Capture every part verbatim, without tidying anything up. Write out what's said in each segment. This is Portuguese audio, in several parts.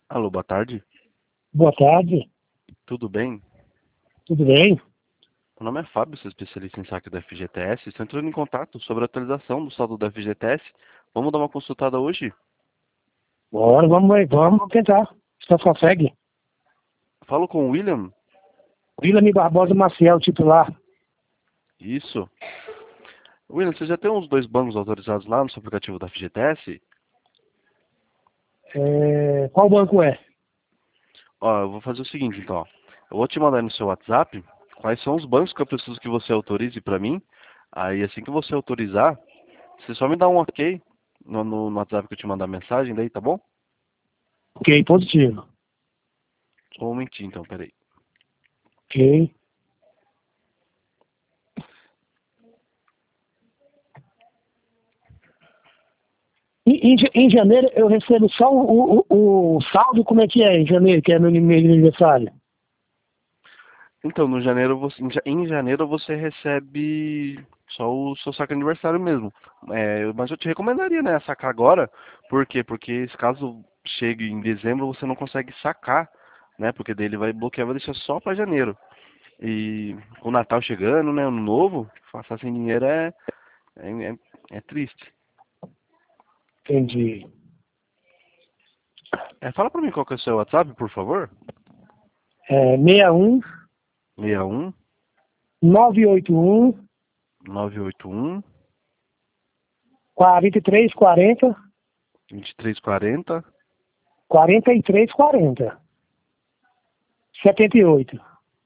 Alô, boa tarde. Boa tarde, Tudo bem? tudo bem? Meu nome é Fábio, sou especialista em saque da F G T S. Estou entrando em contato sobre a atualização do saldo da F G T S. Vamos dar uma consultada hoje? Bora, vamos aí, vamos tentar. Você consegue? Falo com o William? William Barbosa Maciel, titular. Isso. William, você já tem uns dois bancos autorizados lá no seu aplicativo da F G T S? É, qual banco é? Ó, eu vou fazer o seguinte, então. Ó. Eu vou te mandar aí no seu WhatsApp quais são os bancos que eu preciso que você autorize para mim. Aí, assim que você autorizar, você só me dá um ok no, no, no WhatsApp que eu te mandar a mensagem daí, tá bom? Ok, positivo. Só um momentinho, então, peraí. Ok. Em, em, ja- em janeiro eu recebo só o, o, o saldo, como é que é em janeiro, que é meu mês de aniversário? Então, no janeiro você, em ja- em janeiro você recebe só o seu saque aniversário mesmo. É, mas eu te recomendaria, né, sacar agora. Por quê? Porque se caso chegue em dezembro você não consegue sacar, né? Porque daí ele vai bloquear, vai deixar só para janeiro. E com o Natal chegando, né, ano novo, passar sem dinheiro é, é, é, é triste. Entendi. É, fala pra mim qual que é o seu WhatsApp, por favor. É, seis um seis um nove oito um nove oito um quatro três quatro zero vinte e três quarenta. quatro três quatro zero setenta e oito.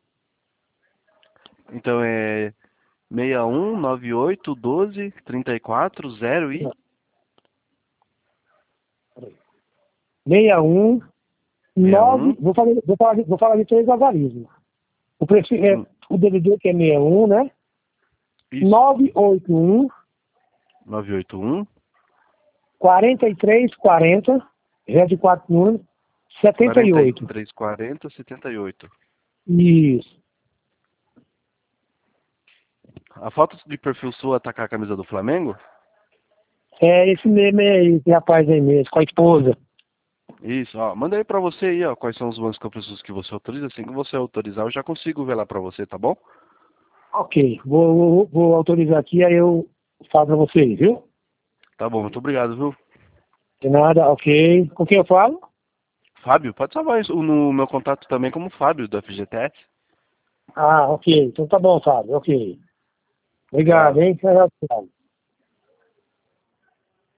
Então é seis um nove oito doze trinta e quatro zero e seis um seis nove, um. vou falar, vou falar, de- vou falar de três algarismos. O, prefi- é, Hum, o D D D que é sessenta e um, né? isso. nove oito um nove oito um quatro três quatro zero, já de quatro números, setenta e quarenta e oito. três quarenta setenta e oito. Isso. A foto de perfil sua tá com a camisa do Flamengo? É esse mesmo aí, esse rapaz aí mesmo, com a esposa. Isso, ó. Manda aí pra você aí, ó, quais são os bancos que eu preciso que você autorize. Assim que você autorizar, eu já consigo ver lá pra você, tá bom? Ok, vou, vou, vou autorizar aqui, aí eu falo pra vocês, viu? Tá bom, muito obrigado, viu? De nada, ok. Com quem eu falo? Fábio, pode salvar isso no meu contato também como Fábio, do F G T S. Ah, ok. Então tá bom, Fábio, ok. Obrigado, Obrigado. hein? Tchau, tchau.